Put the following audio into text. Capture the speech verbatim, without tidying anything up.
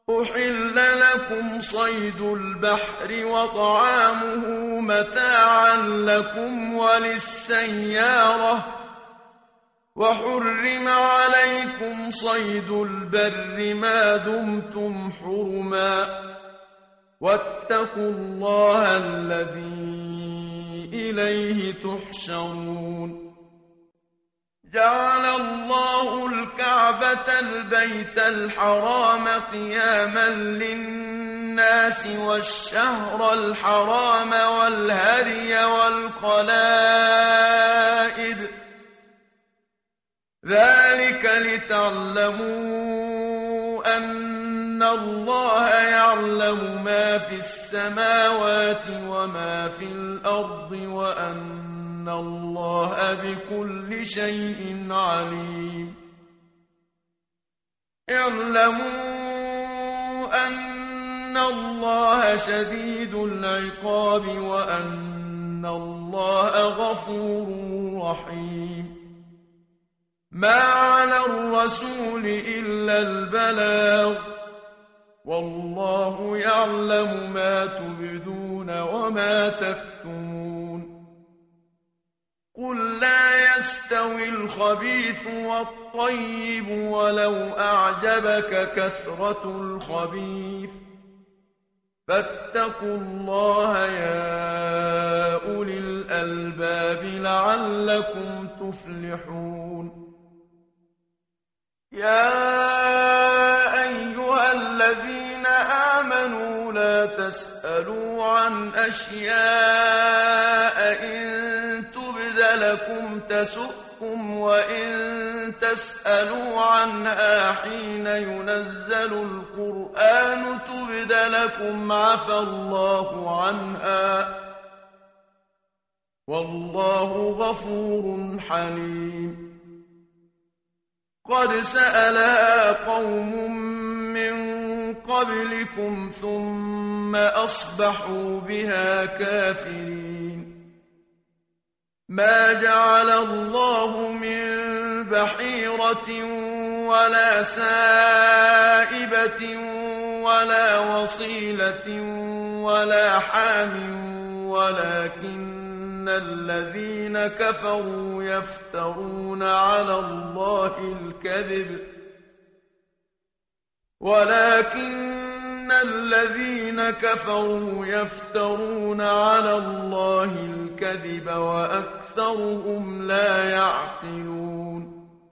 أحل لكم صيد البحر وطعامه متاعا لكم وللسيارة وحرم عليكم صيد البر ما دمتم حرما واتقوا الله الذي إليه تحشرون جعل الله الكعبة البيت الحرام قياما للناس والشهر الحرام والهدي والقلائد ذلك لتعلموا أن الله يعلم ما في السماوات وما في الأرض وأن الله بكل شيء عليم اعلموا أن الله شديد العقاب وأن الله غفور رحيم ما على الرسول إلا البلاغ والله يعلم ما تبدون وما تكتمون قل لا يستوي الخبيث والطيب ولو أعجبك كثرة الخبيث فاتقوا الله يا أولي الألباب لعلكم تفلحون يا أيها الذين آمنوا لا تسألوا عن أشياء إن تبد لكم تسؤكم وإن تسألوا عنها حين ينزل القرآن تبد لكم عفى الله عنها والله غفور حليم قد سألها قوم من قبلكم ثم أصبحوا بها كافرين ما جعل الله من بحيرة ولا سائبة ولا وصيلة ولا حام ولكن الذين كفروا يفترون على الله الكذب ولكن الذين كفروا يفترون على الله الكذب وأكثرهم لا يعقلون